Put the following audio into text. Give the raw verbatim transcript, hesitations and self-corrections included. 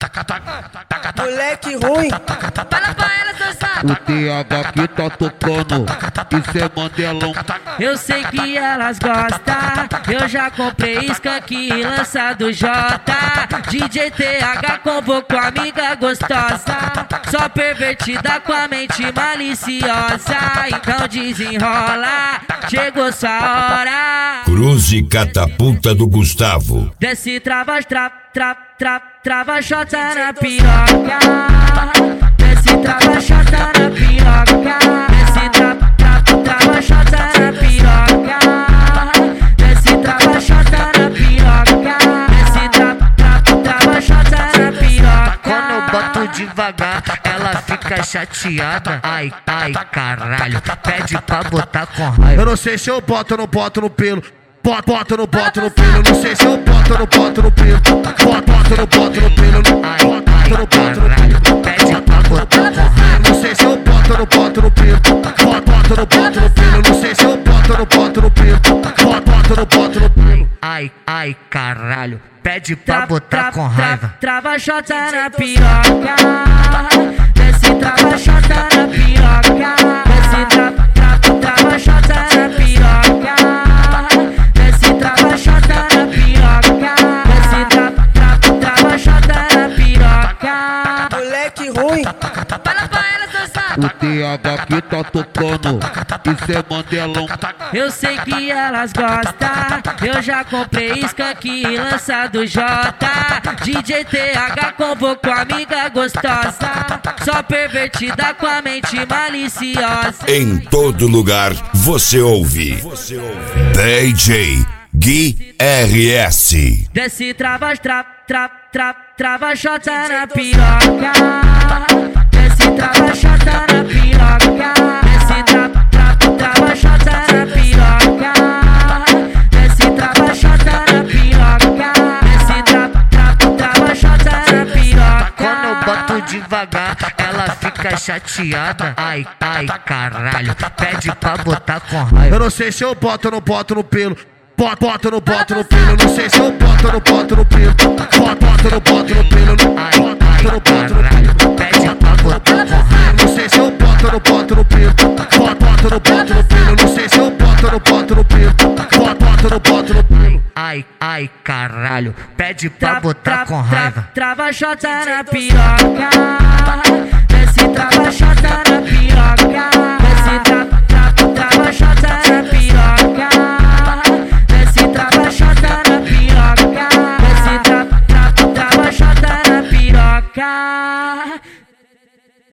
Moleque ruim. Fala pra ela, seu saco. O T H que tá tocando, isso é Mandelão. Eu sei que elas gostam. Eu já comprei skunk e lança do J. D J T H convocou amiga gostosa, só pervertida com a mente maliciosa. Então desenrola, chegou sua hora. Cruz e catapulta do Gustavo. Desce trava, trava, trava, trava, trava, chota na piroca. Desce trava, chota na piroca. Desce trava, trava, trava, chota na piroca. Desce trava, chota na piroca. Desce trava, trava, trava, chota na piroca. Quando eu boto devagar, ela fica chateada. Ai, ai, caralho, pede pra botar com raiva. Eu não sei se eu boto ou não boto no pelo. Boto, boto, não boto no pelo. Eu não sei se eu boto ou não boto no pelo. Boto, boto, não boto no pelo. Ai, Boto, ai, não boto no caralho, pelo. pede pra botar com raiva. Eu não sei se eu boto ou não boto no pelo. Boto, boto, não boto no pelo. Eu não sei se eu boto ou não boto no pelo. Boto, boto, não boto no pelo. Ai, ai, caralho, pede pra botar com raiva. Trava, chota na piroca. Desce, trava, chota na piroca. Desce, trava, trava, trava, chota na piroca. Desce, trava, chota na piroca. Desce, trava, trava, trava, chota na piroca. Moleque ruim. Fala pra ela, seu saco. O T H que tá tocando, isso é Mandelão. Eu sei que elas gostam. Eu já comprei skunk e lança do J. D J T H convocou amiga gostosa, só pervertida com a mente maliciosa. Em todo lugar você ouve. D J Gui R S. Desce trava, trava, trava, trava, trava, chota na piroca. Desce trava, chota na piroca. Desce trava, trava, trava, chota na piroca. Desce trava, chota na piroca. Desce trava, trava, trava, chota na piroca. Quando eu boto devagar, ela fica chateada. Ai, ai, caralho, pede pra botar com raiva. Eu não sei se eu boto ou não boto no pelo. Boto, boto, não boto no pelo. Eu não sei se eu boto ou não boto no pelo. Boto, boto, não boto no pelo. Ai, Boto, ai, não boto no caralho, pelo. pede pra botar com raiva. Eu não sei se eu boto ou não boto no pelo. Boto, boto, não boto no pelo. Eu não sei se eu boto ou não boto no pelo. Boto, boto, não boto no pelo. Ai, ai, caralho, pede pra botar com raiva. Trava, chota na piroca. Desce, trava, chota na piroca. Desce, trava, trava, trava, chota na piroca. Desce, trava, chota na piroca. Desce, trava, trava, trava, chota na piroca.